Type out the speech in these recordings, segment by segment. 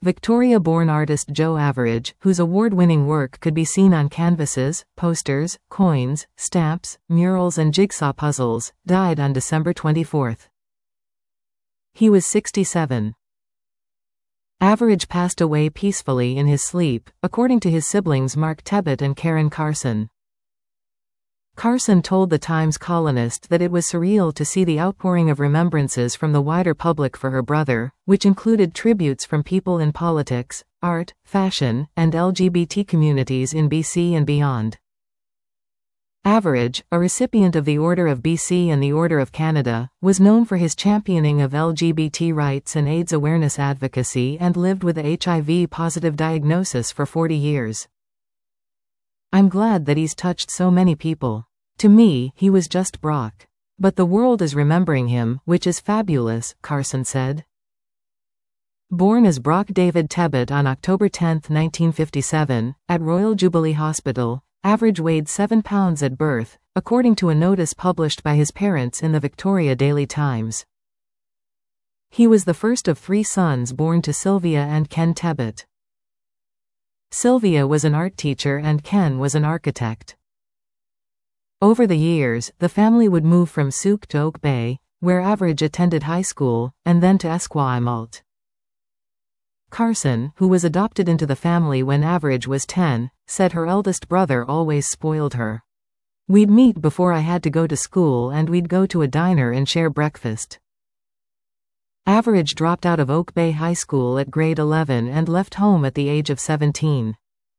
Victoria-born artist Joe Average, whose award-winning work could be seen on canvases, posters, coins, stamps, murals and jigsaw puzzles, died on December 24. He was 67. Average passed away peacefully in his sleep, according to his siblings Mark Tebbett and Karen Carson. Carson told the Times columnist that it was surreal to see the outpouring of remembrances from the wider public for her brother, which included tributes from people in politics, art, fashion, and LGBT communities in BC and beyond. Average, a recipient of the Order of BC and the Order of Canada, was known for his championing of LGBT rights and AIDS awareness advocacy and lived with a HIV-positive diagnosis for 40 years. "I'm glad that he's touched so many people. To me, he was just Brock. But the world is remembering him, which is fabulous," Carson said. Born as Brock David Tebbett on October 10, 1957, at Royal Jubilee Hospital, Average weighed 7 pounds at birth, according to a notice published by his parents in the Victoria Daily Times. He was the first of 3 sons born to Sylvia and Ken Tebbett. Sylvia was an art teacher and Ken was an architect. Over the years, the family would move from Souk to Oak Bay, where Average attended high school, and then to Esquimalt. Carson, who was adopted into the family when Average was 10, said her eldest brother always spoiled her. "We'd meet before I had to go to school and we'd go to a diner and share breakfast." Average dropped out of Oak Bay High School at grade 11 and left home at the age of 17.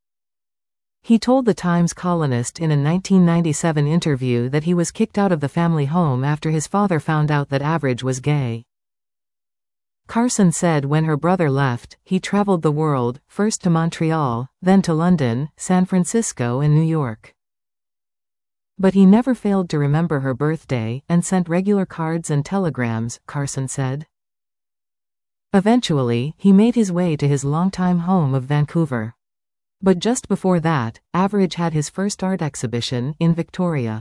He told the Times columnist in a 1997 interview that he was kicked out of the family home after his father found out that Average was gay. Carson said when her brother left, he traveled the world, first to Montreal, then to London, San Francisco and New York. But he never failed to remember her birthday, and sent regular cards and telegrams, Carson said. Eventually, he made his way to his longtime home of Vancouver. But just before that, Average had his first art exhibition in Victoria.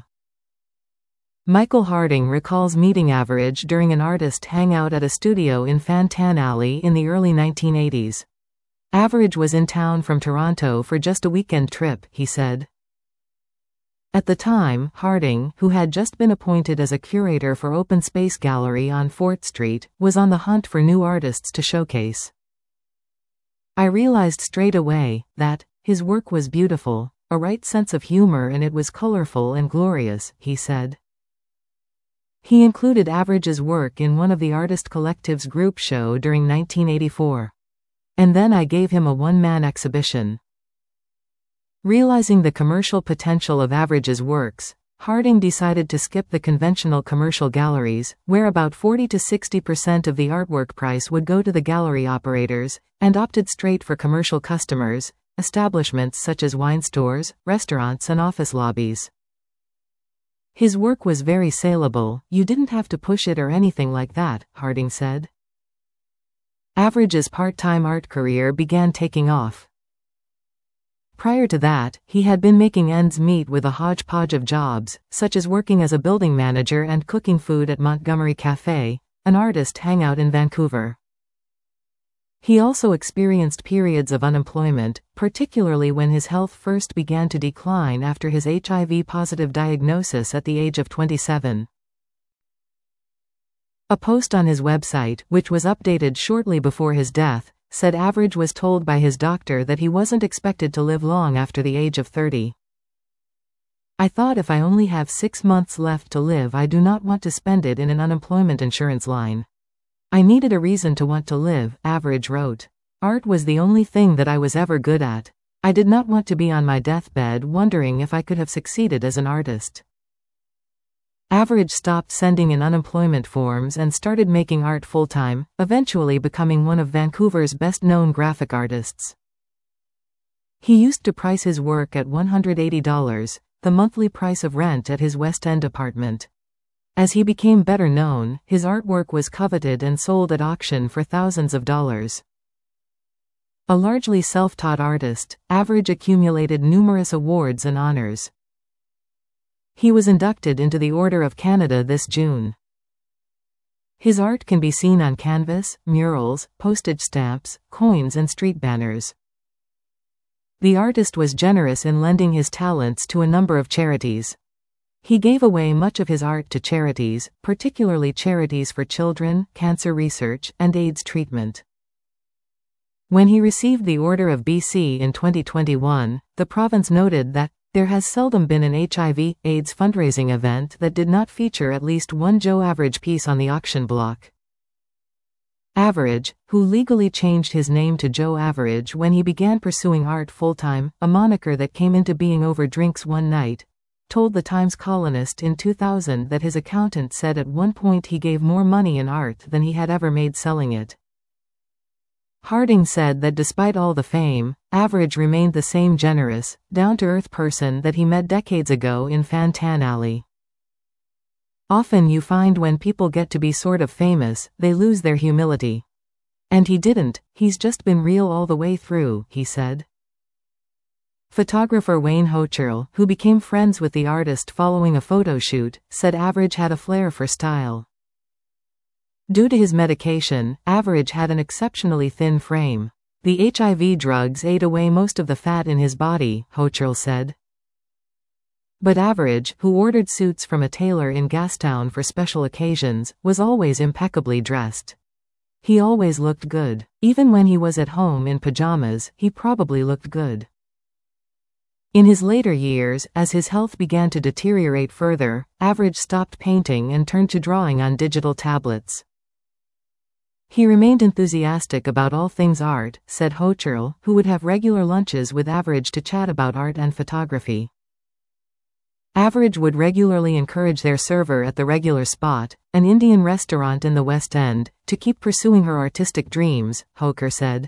Michael Harding recalls meeting Average during an artist hangout at a studio in Fan Tan Alley in the early 1980s. Average was in town from Toronto for just a weekend trip, he said. At the time, Harding, who had just been appointed as a curator for Open Space Gallery on Fort Street, was on the hunt for new artists to showcase. "I realized straight away that his work was beautiful, a right sense of humor, and it was colorful and glorious," he said. He included Average's work in one of the artist collective's group show during 1984. "And then I gave him a one-man exhibition." Realizing the commercial potential of Average's works, Harding decided to skip the conventional commercial galleries, where about 40 to 60% of the artwork price would go to the gallery operators, and opted straight for commercial customers, establishments such as wine stores, restaurants and office lobbies. "His work was very saleable, you didn't have to push it or anything like that," Harding said. Average's part-time art career began taking off. Prior to that, he had been making ends meet with a hodgepodge of jobs, such as working as a building manager and cooking food at Montgomery Café, an artist hangout in Vancouver. He also experienced periods of unemployment, particularly when his health first began to decline after his HIV-positive diagnosis at the age of 27. A post on his website, which was updated shortly before his death, said Average was told by his doctor that he wasn't expected to live long after the age of 30. "I thought if I only have 6 months left to live, I do not want to spend it in an unemployment insurance line. I needed a reason to want to live," Average wrote. "Art was the only thing that I was ever good at. I did not want to be on my deathbed wondering if I could have succeeded as an artist." Average stopped sending in unemployment forms and started making art full-time, eventually becoming one of Vancouver's best-known graphic artists. He used to price his work at $180, the monthly price of rent at his West End apartment. As he became better known, his artwork was coveted and sold at auction for thousands of dollars. A largely self-taught artist, Average accumulated numerous awards and honors. He was inducted into the Order of Canada this June. His art can be seen on canvas, murals, postage stamps, coins and street banners. The artist was generous in lending his talents to a number of charities. He gave away much of his art to charities, particularly charities for children, cancer research, and AIDS treatment. When he received the Order of BC in 2021, the province noted that there has seldom been an HIV/AIDS fundraising event that did not feature at least one Joe Average piece on the auction block. Average, who legally changed his name to Joe Average when he began pursuing art full-time, a moniker that came into being over drinks one night, told the Times Colonist in 2000 that his accountant said at one point he gave more money in art than he had ever made selling it. Harding said that despite all the fame, Average remained the same generous, down-to-earth person that he met decades ago in Fan Tan Alley. Often you find when people get to be sort of famous, they lose their humility. And he didn't, he's just been real all the way through, he said. Photographer Wayne Hochul, who became friends with the artist following a photo shoot, said Average had a flair for style. Due to his medication, Average had an exceptionally thin frame. The HIV drugs ate away most of the fat in his body, Hochul said. But Average, who ordered suits from a tailor in Gastown for special occasions, was always impeccably dressed. He always looked good. Even when he was at home in pajamas, he probably looked good. In his later years, as his health began to deteriorate further, Average stopped painting and turned to drawing on digital tablets. He remained enthusiastic about all things art, said Hochul, who would have regular lunches with Average to chat about art and photography. Average would regularly encourage their server at the Regular Spot, an Indian restaurant in the West End, to keep pursuing her artistic dreams, Hoker said.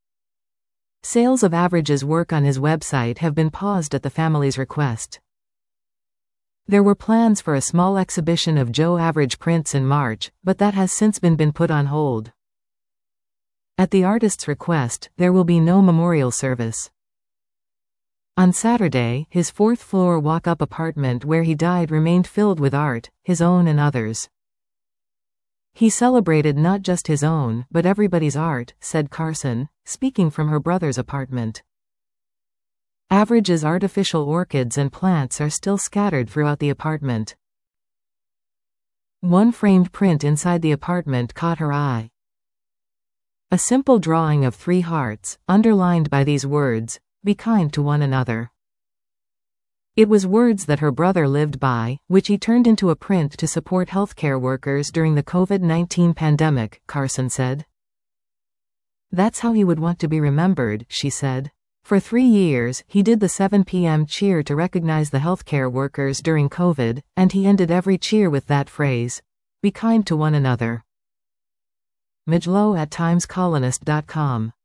Sales of Average's work on his website have been paused at the family's request. There were plans for a small exhibition of Joe Average prints in March, but that has since been put on hold. At the artist's request, there will be no memorial service. On Saturday, his fourth-floor walk-up apartment where he died remained filled with art, his own and others. He celebrated not just his own, but everybody's art, said Carson, speaking from her brother's apartment. Average's artificial orchids and plants are still scattered throughout the apartment. One framed print inside the apartment caught her eye. A simple drawing of 3 hearts, underlined by these words, "Be kind to one another." It was words that her brother lived by, which he turned into a print to support healthcare workers during the COVID-19 pandemic, Carson said. That's how he would want to be remembered, she said. For 3 years, he did the 7 p.m. cheer to recognize the healthcare workers during COVID, and he ended every cheer with that phrase, "Be kind to one another." Majlow at timescolonist.com